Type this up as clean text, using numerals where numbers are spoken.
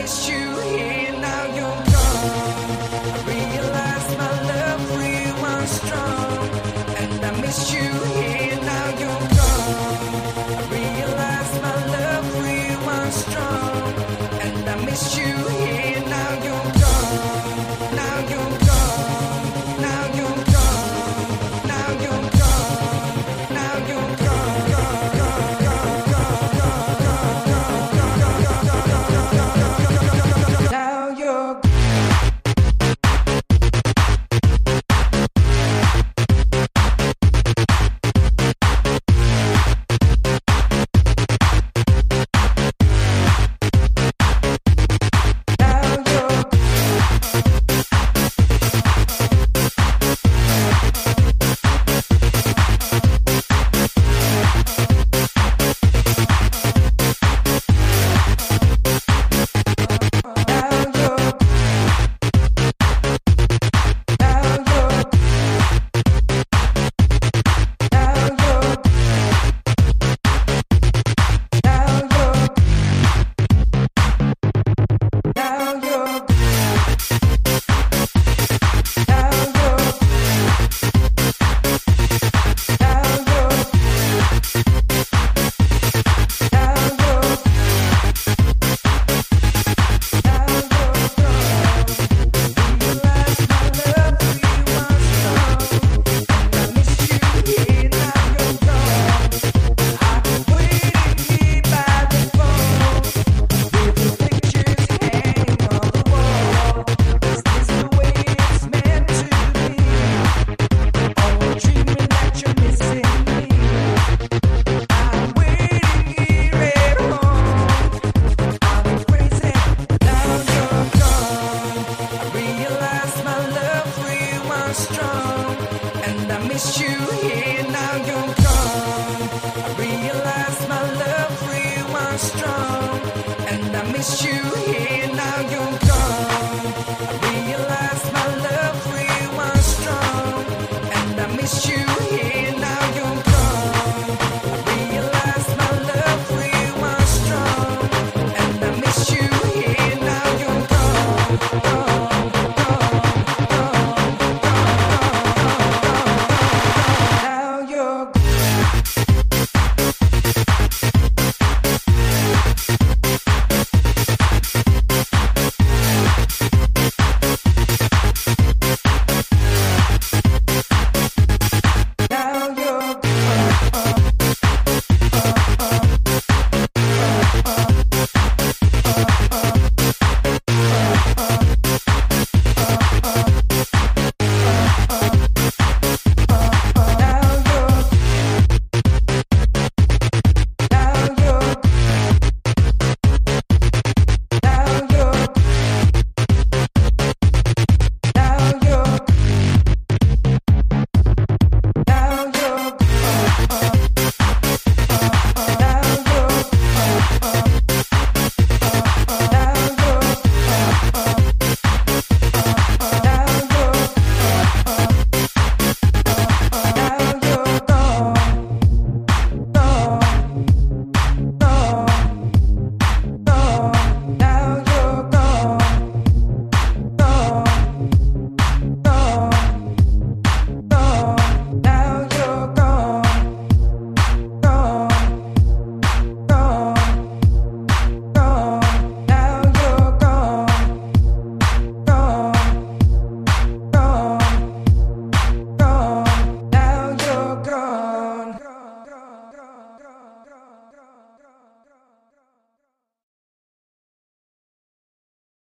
miss you here, now you're gone. I realize my love for you was strong, and I miss you here, now you're gone. I realize my love for you was strong, and I miss you here, now you're gone. Now you're gone. Now you're gone. Now you're gone. Now you're gone. Now you're strong, and I miss you.